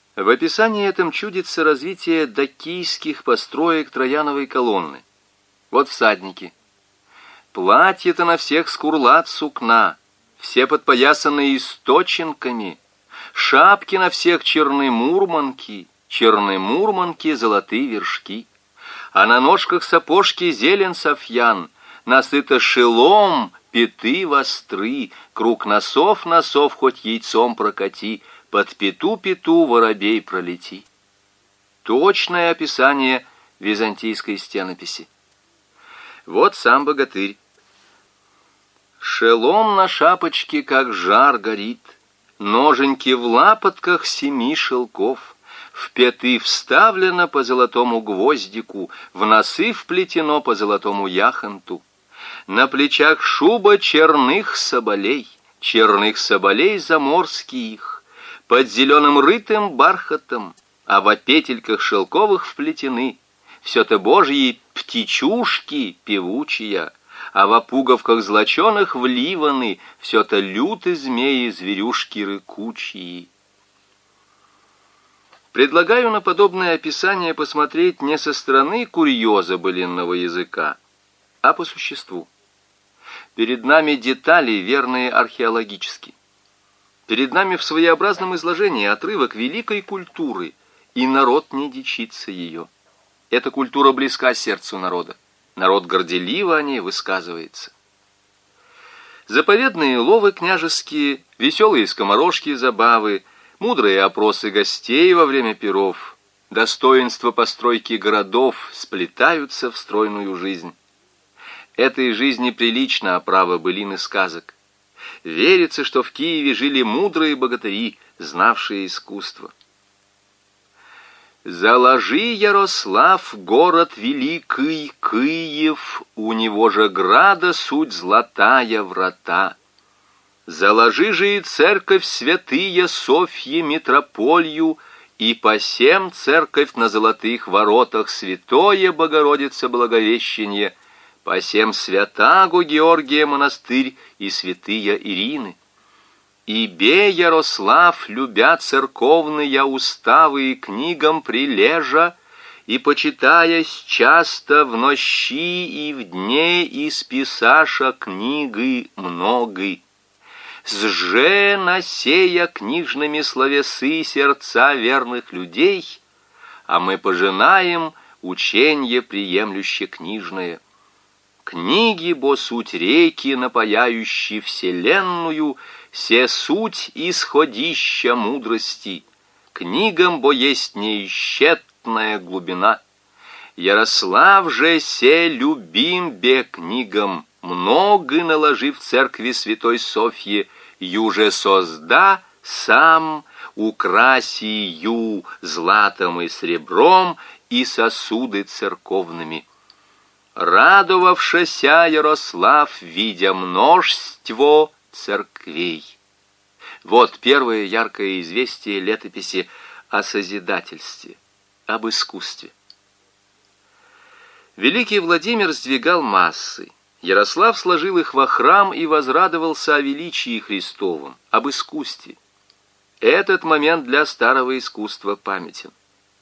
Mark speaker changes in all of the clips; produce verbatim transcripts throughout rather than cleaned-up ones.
Speaker 1: В описании этом чудится развитие дакийских построек Трояновой колонны. Вот всадники. Платья-то на всех скурлат сукна, все подпоясанные источинками, шапки на всех черны мурманки, черны мурманки золотые вершки, а на ножках сапожки зелен софьян, насыто шелом, пяты востры, круг носов носов хоть яйцом прокати, под пету-пету воробей пролети. Точное описание византийской стенописи. Вот сам богатырь. Шелом на шапочке, как жар горит, ноженьки в лапотках семи шелков, в пяты вставлено по золотому гвоздику, в носы вплетено по золотому яхонту. На плечах шуба черных соболей, черных соболей заморских, под зеленым рытым бархатом, а во петельках шелковых вплетены все-то божьи птичушки певучия, а во пуговках злоченых вливаны все-то люты змеи зверюшки рыкучие. Предлагаю на подобное описание посмотреть не со стороны курьеза былинного языка, а по существу. Перед нами детали, верные археологически. Перед нами в своеобразном изложении отрывок великой культуры, и народ не дичится ее. Эта культура близка сердцу народа. Народ горделиво о ней высказывается. Заповедные ловы княжеские, веселые скоморожки забавы, мудрые опросы гостей во время пиров, достоинства постройки городов сплетаются в стройную жизнь. Этой жизни прилично оправа былин и сказок. Верится, что в Киеве жили мудрые богатыри, знавшие искусство. «Заложи, Ярослав, город великий Киев, у него же града суть златая врата. Заложи же и церковь святые Софье митрополью, и посем церковь на золотых воротах святое Богородице Благовещение, посем святаго Георгия монастырь и святыя Ирины. И бе, Ярослав, любя церковные уставы и книгам прилежа, и почитаясь часто в нощи и в дне исписаша книги многой. Сже насея книжными словесы сердца верных людей, а мы пожинаем ученье приемлюще книжное. Книги, бо суть реки, напаяющие вселенную, се суть исходища мудрости. Книгам, бо есть неисчетная глубина. Ярослав же се любим бе книгам, много наложив в церкви святой Софье, юже созда сам, украси ю златом и сребром и сосуды церковными. Радовавшася Ярослав, видя множество церквей. Вот первое яркое известие летописи о созидательстве, об искусстве. Великий Владимир сдвигал массы. Ярослав сложил их во храм и возрадовался о величии Христовом, об искусстве. Этот момент для старого искусства памятен.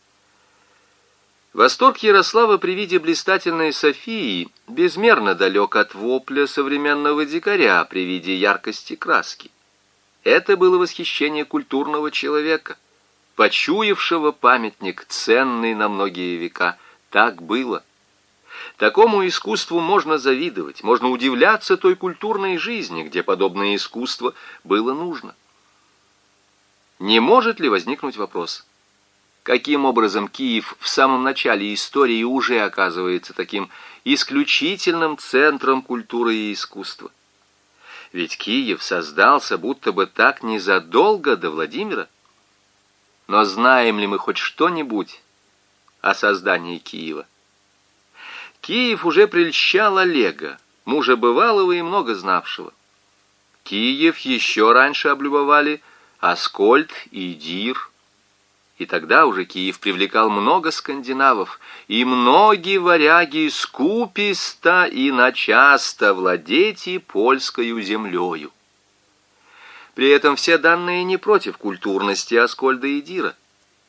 Speaker 1: Восторг Ярослава при виде блистательной Софии безмерно далек от вопля современного дикаря при виде яркости краски. Это было восхищение культурного человека, почуявшего памятник, ценный на многие века. Так было. Такому искусству можно завидовать, можно удивляться той культурной жизни, где подобное искусство было нужно. Не может ли возникнуть вопрос: каким образом Киев в самом начале истории уже оказывается таким исключительным центром культуры и искусства? Ведь Киев создался будто бы так незадолго до Владимира. Но знаем ли мы хоть что-нибудь о создании Киева? Киев уже прельщал Олега, мужа бывалого и много знавшего. Киев еще раньше облюбовали Аскольд и Дир. И тогда уже Киев привлекал много скандинавов, и многие варяги скуписто и начасто владеть и польскою землею. При этом все данные не против культурности Аскольда и Дира.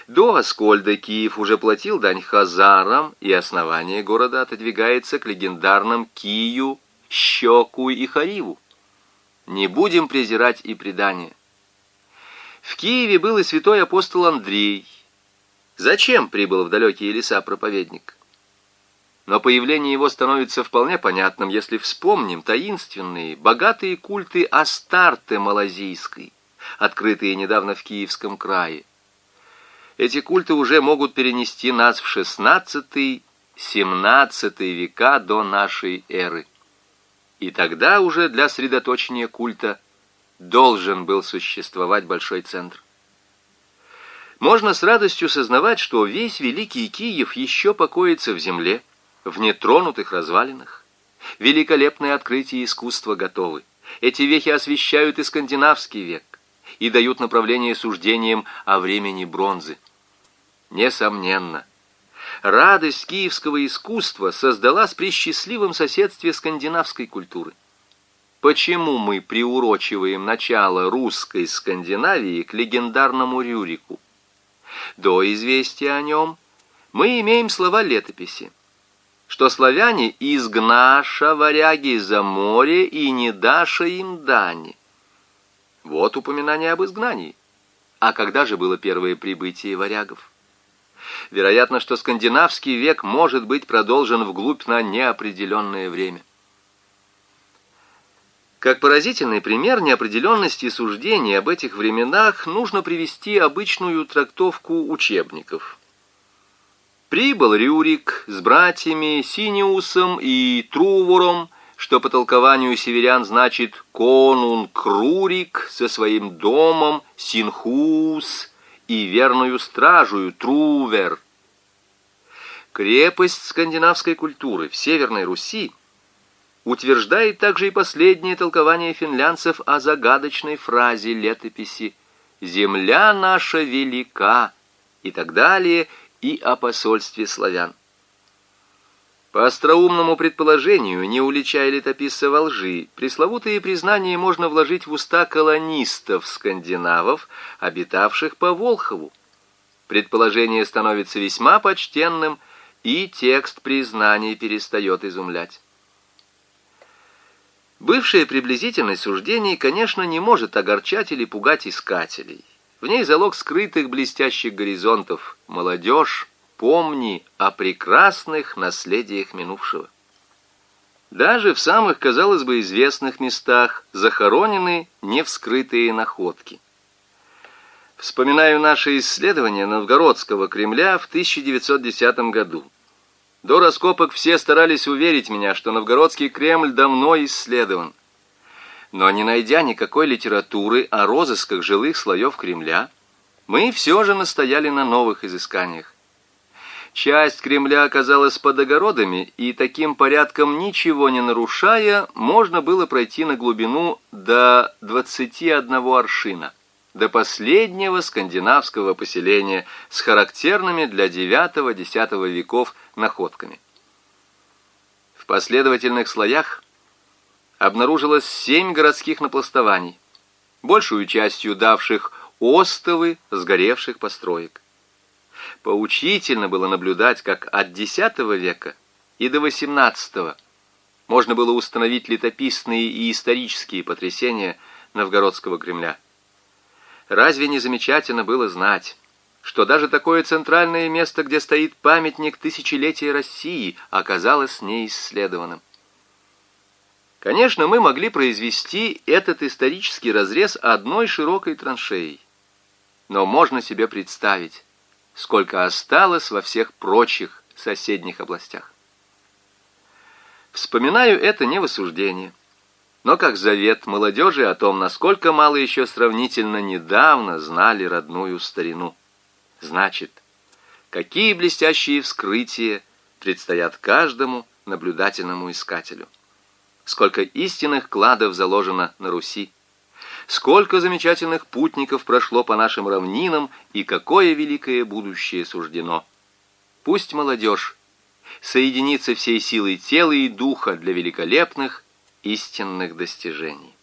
Speaker 1: До Аскольда Киев уже платил дань хазарам, и основание города отодвигается к легендарным Кию, Щеку и Хариву. Не будем презирать и предания. В Киеве был и святой апостол Андрей. Зачем прибыл в далекие леса проповедник? Но появление его становится вполне понятным, если вспомним таинственные, богатые культы Астарты Малазийской, открытые недавно в Киевском крае. Эти культы уже могут перенести нас в шестнадцатый-семнадцатый века до нашей эры. И тогда уже для средоточения культа должен был существовать большой центр. Можно с радостью сознавать, что весь Великий Киев еще покоится в земле, в нетронутых развалинах. Великолепные открытия искусства готовы. Эти вехи освещают и скандинавский век и дают направление суждениям о времени бронзы. Несомненно, радость киевского искусства создалась при счастливом соседстве скандинавской культуры. Почему мы приурочиваем начало русской Скандинавии к легендарному Рюрику? До известия о нем мы имеем слова летописи, что славяне изгнаша варяги за море и не даша им дани. Вот упоминание об изгнании. А когда же было первое прибытие варягов? Вероятно, что скандинавский век может быть продолжен вглубь на неопределенное время. Как поразительный пример неопределенности суждений об этих временах нужно привести обычную трактовку учебников. Прибыл Рюрик с братьями Синиусом и Трувором, что по толкованию северян значит «конунг Рурик» со своим домом Синхус и верную стражую Трувер. Крепость скандинавской культуры в Северной Руси утверждает также и последнее толкование финлянцев о загадочной фразе летописи «Земля наша велика» и так далее, и о посольстве славян. По остроумному предположению, не уличая летописца во лжи, пресловутые признания можно вложить в уста колонистов-скандинавов, обитавших по Волхову. Предположение становится весьма почтенным, и текст признаний перестает изумлять. Бывшая приблизительность суждений, конечно, не может огорчать или пугать искателей. В ней залог скрытых блестящих горизонтов. Молодежь, помни о прекрасных наследиях минувшего. Даже в самых, казалось бы, известных местах захоронены невскрытые находки. Вспоминаю наше исследование Новгородского Кремля в тысяча девятьсот десятом году. До раскопок все старались уверить меня, что Новгородский Кремль давно исследован. Но не найдя никакой литературы о розысках жилых слоев Кремля, мы все же настояли на новых изысканиях. Часть Кремля оказалась под огородами, и таким порядком, ничего не нарушая, можно было пройти на глубину до двадцати одного аршина, до последнего скандинавского поселения с характерными для девятого-десятого веков находками. В последовательных слоях обнаружилось семь городских напластований, большую частью давших остовы сгоревших построек. Поучительно было наблюдать, как от десятого века и до восемнадцатого можно было установить летописные и исторические потрясения Новгородского Кремля. Разве не замечательно было знать, что даже такое центральное место, где стоит памятник тысячелетия России, оказалось неисследованным? Конечно, мы могли произвести этот исторический разрез одной широкой траншеей, но можно себе представить, сколько осталось во всех прочих соседних областях. Вспоминаю это не в осуждение, но как завет молодежи о том, насколько мало еще сравнительно недавно знали родную старину. Значит, какие блестящие вскрытия предстоят каждому наблюдательному искателю. Сколько истинных кладов заложено на Руси. Сколько замечательных путников прошло по нашим равнинам, и какое великое будущее суждено. Пусть молодежь соединится всей силой тела и духа для великолепных истинных достижений.